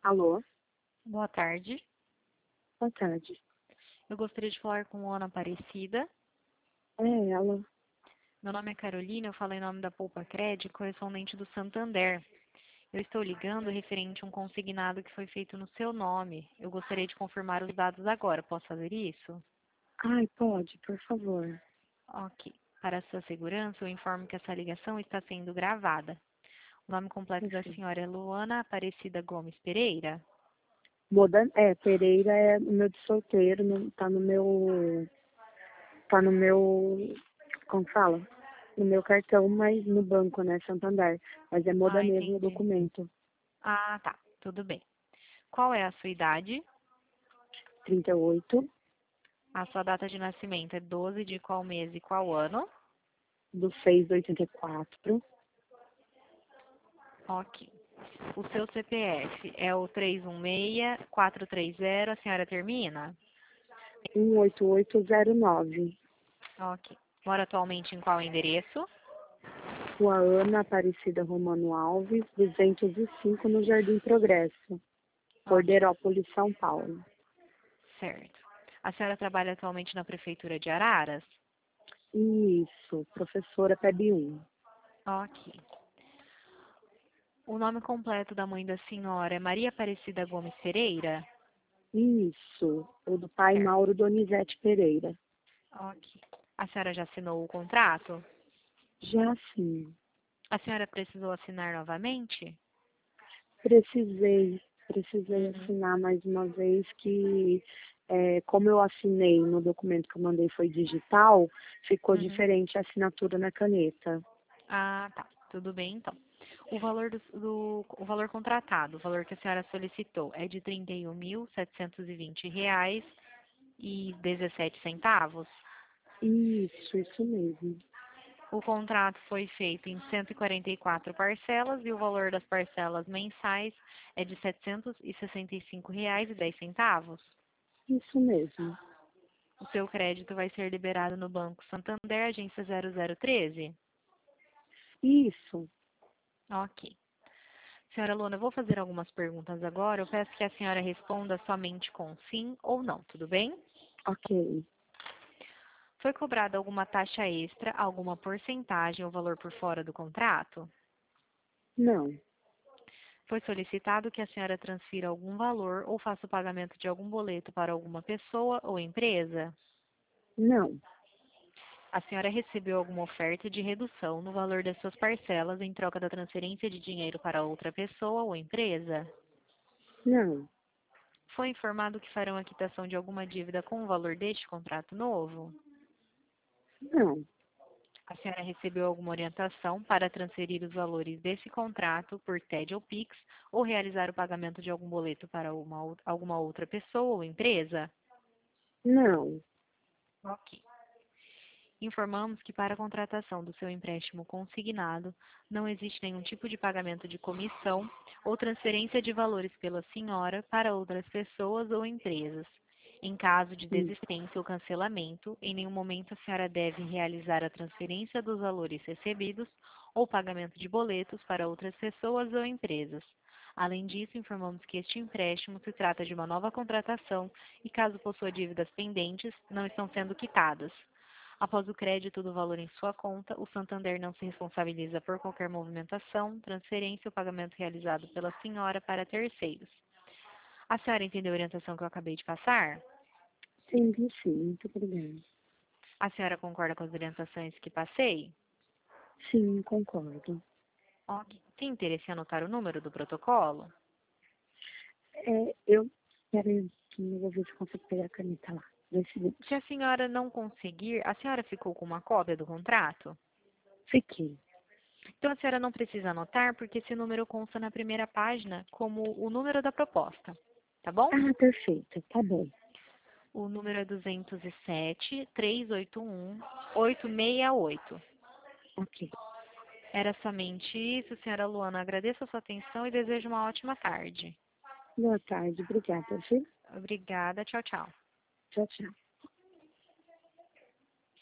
Alô, Boa tarde. boa tarde. Eu gostaria de falar com Ana Aparecida. É ela. Meu nome é Carolina, eu falo em nome da Poupa Crédito, correspondente do Santander. Eu estou ligando referente a um consignado que foi feito no seu nome. Eu gostaria de confirmar os dados agora. Posso fazer isso? Ai, pode, por favor. Ok. Para sua segurança, eu informo que essa ligação está sendo gravada. O nome completo da Perfeito. senhora é Luana Aparecida Gomes Pereira? Pereira é o meu de solteiro, tá no meu, como fala? No meu cartão, mas no banco, né, Santander. Mas é Moda Ah, mesmo o entendi. documento. Ah, tá. Tudo bem. Qual é a sua idade? 38 A sua data de nascimento é 12 de qual mês e qual ano? do 6 de 84. Ok. O seu CPF é o 316430, a senhora termina? 18809. Ok. Mora atualmente em qual endereço? Rua Ana Aparecida Romano Alves, 205 no Jardim Progresso, Ok, Corderópolis, São Paulo. certo. A senhora trabalha atualmente na Prefeitura de Araras? Isso, professora PEB 1. Ok. O nome completo da mãe da senhora é Maria Aparecida Gomes Pereira? Isso, o do pai Certo. Mauro Donizete Pereira. Ok. A senhora já assinou o contrato? Já sim, A senhora precisou assinar novamente? precisei Uhum. assinar mais uma vez que, como eu assinei no documento que eu mandei foi digital, ficou Uhum. diferente a assinatura na caneta. Ah, tá. Tudo bem, então. O valor o valor contratado, o valor que a senhora solicitou é de R$ 31.720,17. Isso mesmo. O contrato foi feito em 144 parcelas e o valor das parcelas mensais é de R$ 765,10. Isso mesmo. O seu crédito vai ser liberado no Banco Santander, agência 0013. Isso, Ok. Senhora Luna, eu vou fazer algumas perguntas agora. Eu peço que a senhora responda somente com sim ou não, tudo bem? ok. Foi cobrada alguma taxa extra, alguma porcentagem ou valor por fora do contrato? Não, Foi solicitado que a senhora transfira algum valor ou faça o pagamento de algum boleto para alguma pessoa ou empresa? não, A senhora recebeu alguma oferta de redução no valor das suas parcelas em troca da transferência de dinheiro para outra pessoa ou empresa? não, Foi informado que farão a quitação de alguma dívida com o valor deste contrato novo? não, A senhora recebeu alguma orientação para transferir os valores desse contrato por TED ou Pix ou realizar o pagamento de algum boleto para alguma outra pessoa ou empresa? não, Ok. Informamos que para a contratação do seu empréstimo consignado não existe nenhum tipo de pagamento de comissão ou transferência de valores pela senhora para outras pessoas ou empresas. Em caso de sim, desistência ou cancelamento, em nenhum momento a senhora deve realizar a transferência dos valores recebidos ou pagamento de boletos para outras pessoas ou empresas. Além disso, informamos que este empréstimo se trata de uma nova contratação e, caso possua dívidas pendentes, não estão sendo quitadas. Após o crédito do valor em sua conta, o Santander não se responsabiliza por qualquer movimentação, transferência ou pagamento realizado pela senhora para terceiros. A senhora entendeu a orientação que eu acabei de passar? entendi sim, muito obrigada. A senhora concorda com as orientações que passei? Sim, concordo. Ok. Tem interesse em anotar o número do protocolo? Peraí, eu vou ver se eu consigo pegar a caneta lá. 2 segundos. Se a senhora não conseguir, a senhora ficou com uma cópia do contrato? Fiquei. Então a senhora não precisa anotar, porque esse número consta na primeira página como o número da proposta, tá bom? Ah, perfeito, tá bom. O número é 207-381-868. Ok. Era somente isso, senhora Luana. Agradeço a sua atenção e desejo uma ótima tarde. Boa tarde, obrigada, viu? Obrigada. Tchau, tchau. Tchau, tchau.